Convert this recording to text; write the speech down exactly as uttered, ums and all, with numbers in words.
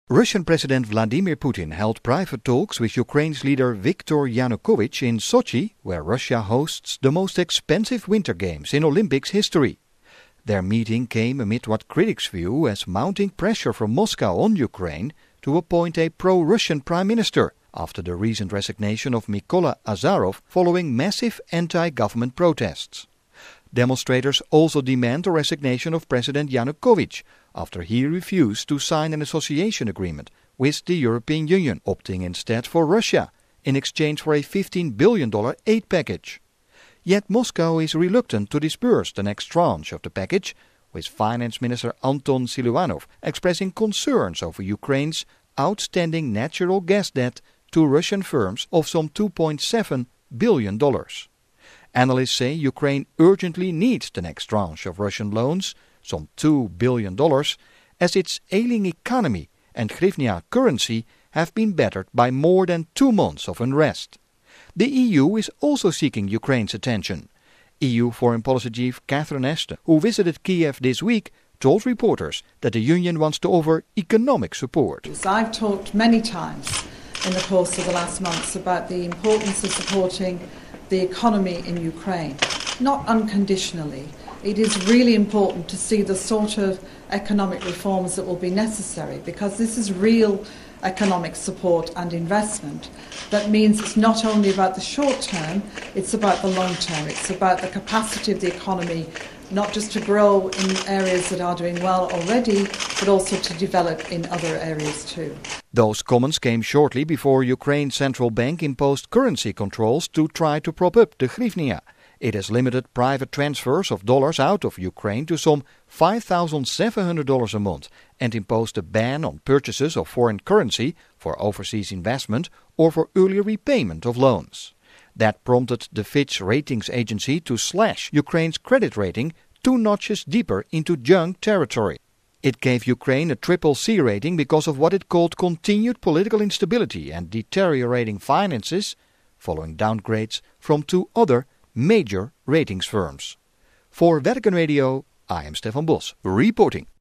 Russian President Vladimir Putin held private talks with Ukraine's leader Viktor Yanukovych in Sochi, where Russia hosts the most expensive Winter Games in Olympics history. Their meeting came amid what critics view as mounting pressure from Moscow on Ukraine to appoint a pro-Russian prime minister after the recent resignation of Mykola Azarov following massive anti-government protests. Demonstrators also demand the resignation of President Yanukovych after he refused to sign an association agreement with the European Union, opting instead for Russia in exchange for a fifteen billion dollars aid package. Yet Moscow is reluctant to disburse the next tranche of the package, with Finance Minister Anton Siluanov expressing concerns over Ukraine's outstanding natural gas debt to Russian firms of some two point seven billion dollars. Analysts say Ukraine urgently needs the next tranche of Russian loans, some two billion dollars, as its ailing economy and hryvnia currency have been battered by more than two months of unrest. The E U is also seeking Ukraine's attention. E U Foreign Policy Chief Catherine Ashton, who visited Kiev this week, told reporters that the Union wants to offer economic support. I've talked many times in the course of the last months about the importance of supporting the economy in Ukraine, not unconditionally. It is really important to see the sort of economic reforms that will be necessary, because this is real economic support and investment. That means it's not only about the short term, it's about the long term. It's about the capacity of the economy not just to grow in areas that are doing well already, but also to develop in other areas too. Those comments came shortly before Ukraine's central bank imposed currency controls to try to prop up the hryvnia. It has limited private transfers of dollars out of Ukraine to some five thousand seven hundred dollars a month and imposed a ban on purchases of foreign currency for overseas investment or for early repayment of loans. That prompted the Fitch ratings agency to slash Ukraine's credit rating two notches deeper into junk territory. It gave Ukraine a triple C rating because of what it called continued political instability and deteriorating finances, following downgrades from two other major ratings firms. For Vatican Radio, I am Stefan Bos, reporting.